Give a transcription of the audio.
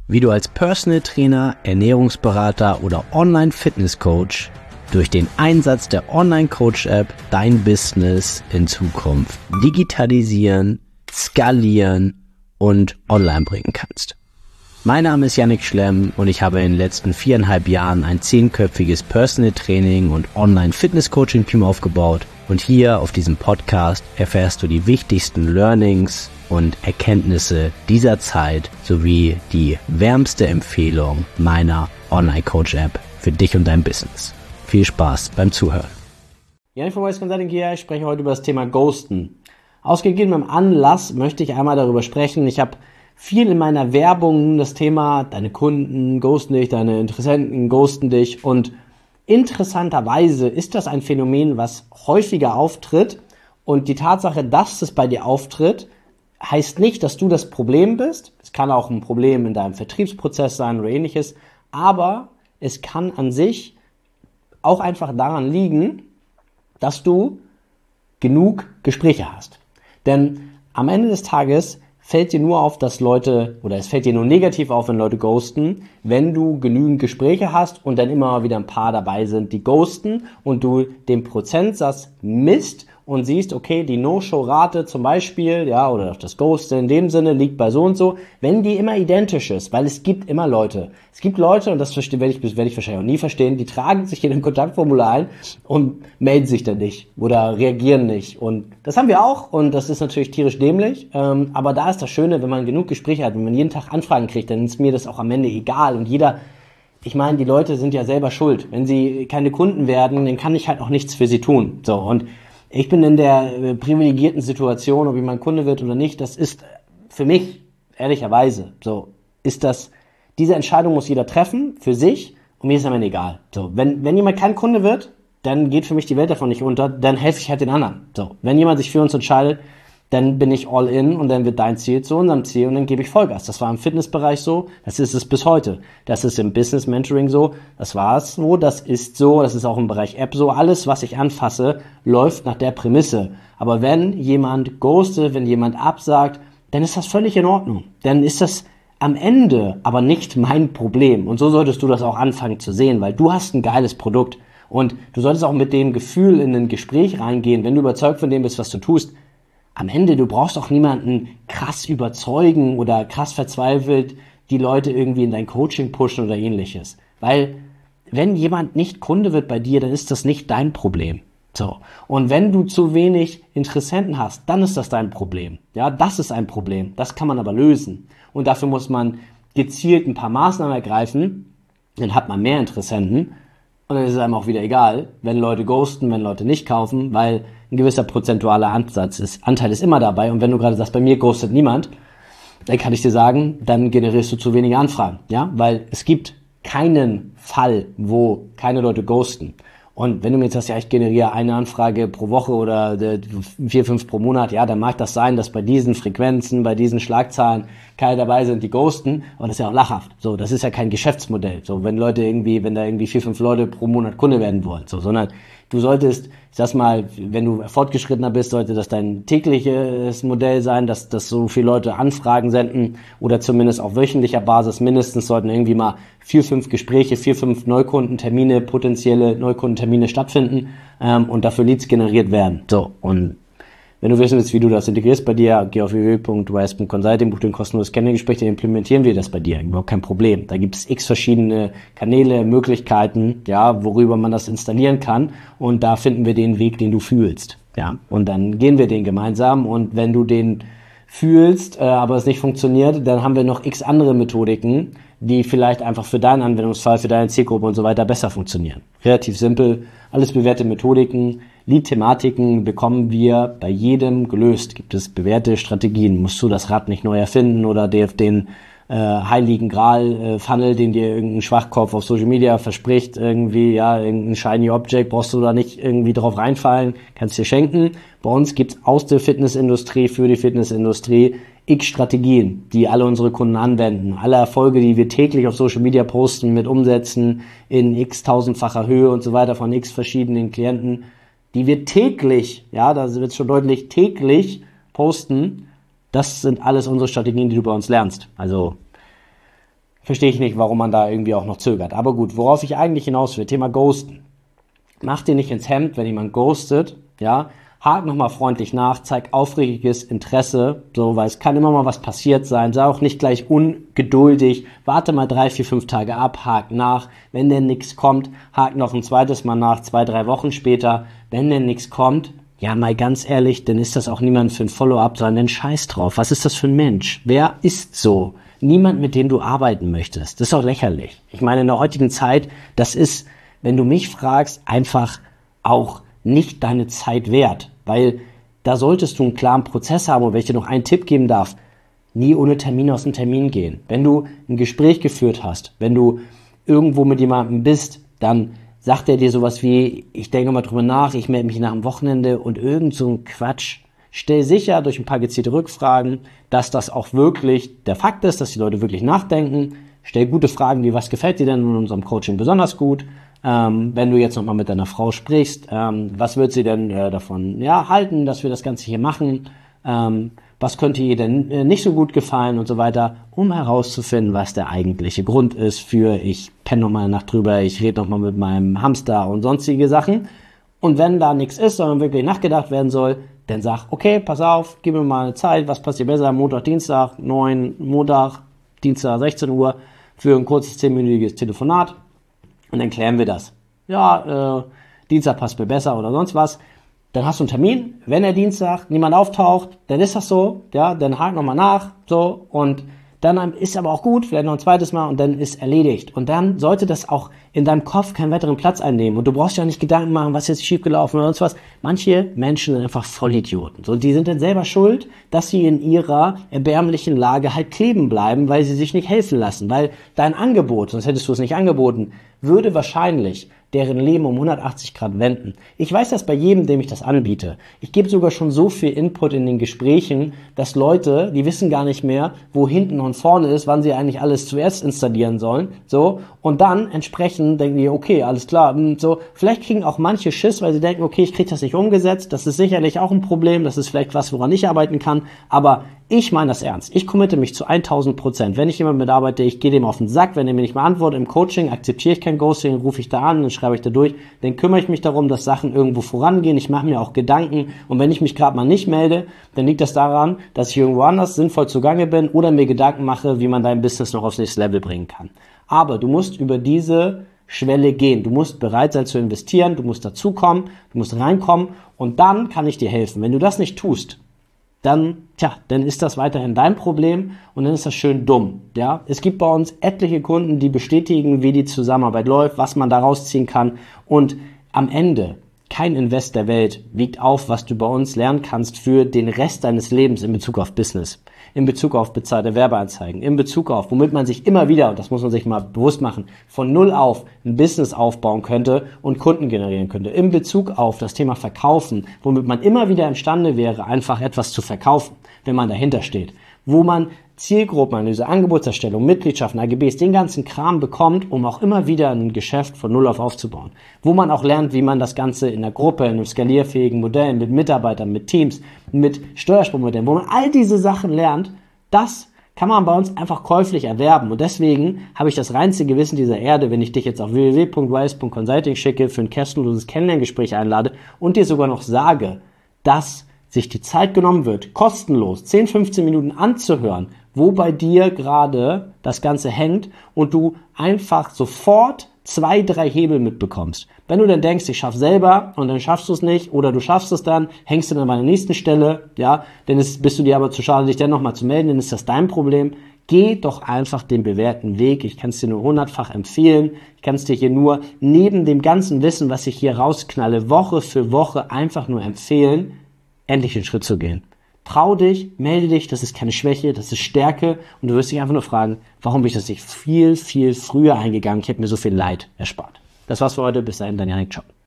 wie du als Personal Trainer, Ernährungsberater oder Online-Fitness-Coach durch den Einsatz der Online-Coach-App dein Business in Zukunft digitalisieren, skalieren und online bringen kannst. Mein Name ist Yannick Schlemm und ich habe in den letzten 4,5 Jahren ein 10-köpfiges Personal Training und Online-Fitness-Coaching-Team aufgebaut. Und hier auf diesem Podcast erfährst du die wichtigsten Learnings und Erkenntnisse dieser Zeit sowie die wärmste Empfehlung meiner Online-Coach-App für dich und dein Business. Viel Spaß beim Zuhören. Yannick von Wise Consulting hier. Ich spreche heute über das Thema Ghosten. Aus gegebenem Anlass möchte ich einmal darüber sprechen. Ich habe viel in meiner Werbung das Thema, deine Kunden ghosten dich, deine Interessenten ghosten dich, und interessanterweise ist das ein Phänomen, was häufiger auftritt, und die Tatsache, dass es bei dir auftritt, heißt nicht, dass du das Problem bist. Es kann auch ein Problem in deinem Vertriebsprozess sein oder ähnliches, aber es kann an sich auch einfach daran liegen, dass du genug Gespräche hast. Denn am Ende des Tages fällt dir nur auf, dass Leute, oder es fällt dir nur negativ auf, wenn Leute ghosten, wenn du genügend Gespräche hast und dann immer wieder ein paar dabei sind, die ghosten, und du den Prozentsatz misst und siehst, okay, die No-Show-Rate zum Beispiel, ja, oder das Ghosten in dem Sinne liegt bei so und so, wenn die immer identisch ist, weil es gibt immer Leute. Es gibt Leute, und das werde ich wahrscheinlich auch nie verstehen, die tragen sich in ein Kontaktformular ein und melden sich dann nicht oder reagieren nicht. Und das haben wir auch, und das ist natürlich tierisch dämlich, aber da ist das Schöne, wenn man genug Gespräche hat, wenn man jeden Tag Anfragen kriegt, dann ist mir das auch am Ende egal, und ich meine, die Leute sind ja selber schuld. Wenn sie keine Kunden werden, dann kann ich halt auch nichts für sie tun. So, und ich bin in der privilegierten Situation, ob jemand Kunde wird oder nicht. Das ist für mich, ehrlicherweise, so, diese Entscheidung muss jeder treffen, für sich, und mir ist am Ende egal. So, wenn jemand kein Kunde wird, dann geht für mich die Welt davon nicht unter, dann helfe ich halt den anderen. So, wenn jemand sich für uns entscheidet, dann bin ich all in, und dann wird dein Ziel zu unserem Ziel, und dann gebe ich Vollgas. Das war im Fitnessbereich so, das ist es bis heute. Das ist im Business Mentoring so, das war es so, das ist so, das ist auch im Bereich App so. Alles, was ich anfasse, läuft nach der Prämisse. Aber wenn jemand ghostet, wenn jemand absagt, dann ist das völlig in Ordnung. Dann ist das am Ende aber nicht mein Problem. Und so solltest du das auch anfangen zu sehen, weil du hast ein geiles Produkt. Und du solltest auch mit dem Gefühl in ein Gespräch reingehen, wenn du überzeugt von dem bist, was du tust. Am Ende, du brauchst auch niemanden krass überzeugen oder krass verzweifelt die Leute irgendwie in dein Coaching pushen oder ähnliches. Weil wenn jemand nicht Kunde wird bei dir, dann ist das nicht dein Problem. So. Und wenn du zu wenig Interessenten hast, dann ist das dein Problem. Ja, das ist ein Problem. Das kann man aber lösen. Und dafür muss man gezielt ein paar Maßnahmen ergreifen. Dann hat man mehr Interessenten. Und dann ist es einem auch wieder egal, wenn Leute ghosten, wenn Leute nicht kaufen, weil ein gewisser prozentualer Anteil ist immer dabei. Und wenn du gerade sagst, bei mir ghostet niemand, dann kann ich dir sagen, dann generierst du zu wenige Anfragen. Ja, weil es gibt keinen Fall, wo keine Leute ghosten. Und wenn du mir jetzt sagst, ja, ich generiere eine Anfrage pro Woche oder 4, 5 pro Monat, ja, dann mag das sein, dass bei diesen Frequenzen, bei diesen Schlagzahlen keine dabei sind, die ghosten, aber das ist ja auch lachhaft. So, das ist ja kein Geschäftsmodell. So, wenn da irgendwie 4, 5 Leute pro Monat Kunde werden wollen, so, sondern du solltest, ich sag's mal, wenn du fortgeschrittener bist, sollte das dein tägliches Modell sein, dass so viele Leute Anfragen senden, oder zumindest auf wöchentlicher Basis mindestens sollten irgendwie mal 4, 5 Gespräche, 4, 5 Neukundentermine, potenzielle Neukundentermine stattfinden, und dafür Leads generiert werden. So, und wenn du wissen willst, wie du das integrierst bei dir, geh auf www.wise.consulting, buch den kostenloses Kennenlerngespräch, dann implementieren wir das bei dir. Überhaupt kein Problem. Da gibt es x verschiedene Kanäle, Möglichkeiten, ja, worüber man das installieren kann, und da finden wir den Weg, den du fühlst. Ja, und dann gehen wir den gemeinsam, und wenn du den fühlst, aber es nicht funktioniert, dann haben wir noch x andere Methodiken, die vielleicht einfach für deinen Anwendungsfall, für deine Zielgruppe und so weiter besser funktionieren. Relativ simpel, alles bewährte Methodiken. Lead-Thematiken bekommen wir bei jedem gelöst. Gibt es bewährte Strategien. Musst du das Rad nicht neu erfinden oder den heiligen Gral-Funnel, den dir irgendein Schwachkopf auf Social Media verspricht, irgendwie, ja, irgendein shiny Object, brauchst du da nicht irgendwie drauf reinfallen, kannst dir schenken. Bei uns gibt's aus der Fitnessindustrie für die Fitnessindustrie x Strategien, die alle unsere Kunden anwenden. Alle Erfolge, die wir täglich auf Social Media posten, mit Umsätzen in x tausendfacher Höhe und so weiter von x verschiedenen Klienten, die wir täglich, ja, da wird schon deutlich, täglich posten. Das sind alles unsere Strategien, die du bei uns lernst. Also verstehe ich nicht, warum man da irgendwie auch noch zögert. Aber gut, worauf ich eigentlich hinaus will, Thema Ghosten. Mach dir nicht ins Hemd, wenn jemand ghostet, ja. Hak nochmal freundlich nach, zeig aufrichtiges Interesse, so, weil es kann immer mal was passiert sein. Sei auch nicht gleich ungeduldig. Warte mal 3, 4, 5 Tage ab, hak nach. Wenn denn nichts kommt, hak noch ein zweites Mal nach, 2, 3 Wochen später. Wenn denn nichts kommt, ja, mal ganz ehrlich, dann ist das auch niemand für ein Follow-up, sondern scheiß drauf. Was ist das für ein Mensch? Wer ist so? Niemand, mit dem du arbeiten möchtest. Das ist auch lächerlich. Ich meine, in der heutigen Zeit, das ist, wenn du mich fragst, einfach auch nicht deine Zeit wert, weil da solltest du einen klaren Prozess haben. Und wenn ich dir noch einen Tipp geben darf, nie ohne Termin aus dem Termin gehen. Wenn du ein Gespräch geführt hast, wenn du irgendwo mit jemandem bist, dann sagt er dir sowas wie, ich denke mal drüber nach, ich melde mich nach dem Wochenende und irgend so ein Quatsch. Stell sicher durch ein paar gezielte Rückfragen, dass das auch wirklich der Fakt ist, dass die Leute wirklich nachdenken. Stell gute Fragen wie, was gefällt dir denn in unserem Coaching besonders gut? Wenn du jetzt nochmal mit deiner Frau sprichst, was wird sie denn davon halten, dass wir das Ganze hier machen? Was könnte ihr denn nicht so gut gefallen und so weiter, um herauszufinden, was der eigentliche Grund ist für, ich penne nochmal eine Nacht drüber, ich rede nochmal mit meinem Hamster und sonstige Sachen. Und wenn da nichts ist, sondern wirklich nachgedacht werden soll, dann sag, okay, pass auf, gib mir mal eine Zeit, was passiert besser, Montag, Dienstag, 9, Montag, Dienstag, 16 Uhr für ein kurzes 10-minütiges Telefonat. Und dann klären wir das. Ja, Dienstag passt mir besser oder sonst was. Dann hast du einen Termin. Wenn der Dienstag niemand auftaucht, dann ist das so. Ja, dann hakt nochmal nach. So. Und dann ist aber auch gut. Vielleicht noch ein zweites Mal und dann ist erledigt. Und dann sollte das auch in deinem Kopf keinen weiteren Platz einnehmen. Und du brauchst ja nicht Gedanken machen, was jetzt schiefgelaufen oder sonst was. Manche Menschen sind einfach Vollidioten. So, die sind dann selber schuld, dass sie in ihrer erbärmlichen Lage halt kleben bleiben, weil sie sich nicht helfen lassen. Weil dein Angebot, sonst hättest du es nicht angeboten, würde wahrscheinlich deren Leben um 180 Grad wenden. Ich weiß das bei jedem, dem ich das anbiete. Ich gebe sogar schon so viel Input in den Gesprächen, dass Leute, die wissen gar nicht mehr, wo hinten und vorne ist, wann sie eigentlich alles zuerst installieren sollen. So. Und dann entsprechend denken die, okay, alles klar. So. Vielleicht kriegen auch manche Schiss, weil sie denken, okay, ich kriege das nicht umgesetzt. Das ist sicherlich auch ein Problem. Das ist vielleicht was, woran ich arbeiten kann. Aber ich meine das ernst. Ich committe mich zu 1000%. Wenn ich jemand mitarbeite, ich gehe dem auf den Sack. Wenn er mir nicht mehr antwortet im Coaching, akzeptiere ich kein Ghosting, rufe ich da an, dann schreibe ich da durch. Dann kümmere ich mich darum, dass Sachen irgendwo vorangehen. Ich mache mir auch Gedanken. Und wenn ich mich gerade mal nicht melde, dann liegt das daran, dass ich irgendwo anders sinnvoll zugange bin oder mir Gedanken mache, wie man dein Business noch aufs nächste Level bringen kann. Aber du musst über diese Schwelle gehen. Du musst bereit sein zu investieren. Du musst dazukommen. Du musst reinkommen. Und dann kann ich dir helfen. Wenn du das nicht tust, dann ist das weiterhin dein Problem und dann ist das schön dumm, ja. Es gibt bei uns etliche Kunden, die bestätigen, wie die Zusammenarbeit läuft, was man da rausziehen kann und am Ende kein Invest der Welt wiegt auf, was du bei uns lernen kannst für den Rest deines Lebens in Bezug auf Business, in Bezug auf bezahlte Werbeanzeigen, in Bezug auf, womit man sich immer wieder, und das muss man sich mal bewusst machen, von null auf ein Business aufbauen könnte und Kunden generieren könnte, in Bezug auf das Thema Verkaufen, womit man immer wieder imstande wäre, einfach etwas zu verkaufen, wenn man dahinter steht, wo man Zielgruppenanalyse, Angebotserstellung, Mitgliedschaften, AGBs, den ganzen Kram bekommt, um auch immer wieder ein Geschäft von null auf aufzubauen. Wo man auch lernt, wie man das Ganze in der Gruppe, in einem skalierfähigen Modell, mit Mitarbeitern, mit Teams, mit Steuersprungmodellen, wo man all diese Sachen lernt, das kann man bei uns einfach käuflich erwerben. Und deswegen habe ich das reinste Gewissen dieser Erde, wenn ich dich jetzt auf www.wise.consulting schicke, für ein kostenloses Kennenlerngespräch einlade und dir sogar noch sage, dass sich die Zeit genommen wird, kostenlos 10, 15 Minuten anzuhören, wo bei dir gerade das Ganze hängt und du einfach sofort 2, 3 Hebel mitbekommst. Wenn du dann denkst, ich schaff's selber und dann schaffst du es nicht oder du schaffst es dann, hängst du dann bei der nächsten Stelle, ja, dann bist du dir aber zu schade, dich dann nochmal zu melden, dann ist das dein Problem. Geh doch einfach den bewährten Weg. Ich kann es dir nur 100-fach empfehlen. Ich kann es dir hier nur neben dem ganzen Wissen, was ich hier rausknalle, Woche für Woche einfach nur empfehlen, endlich den Schritt zu gehen. Trau dich, melde dich, das ist keine Schwäche, das ist Stärke und du wirst dich einfach nur fragen, warum bin ich das nicht viel, viel früher eingegangen? Ich hätte mir so viel Leid erspart. Das war's für heute, bis dahin, dein Janik, ciao.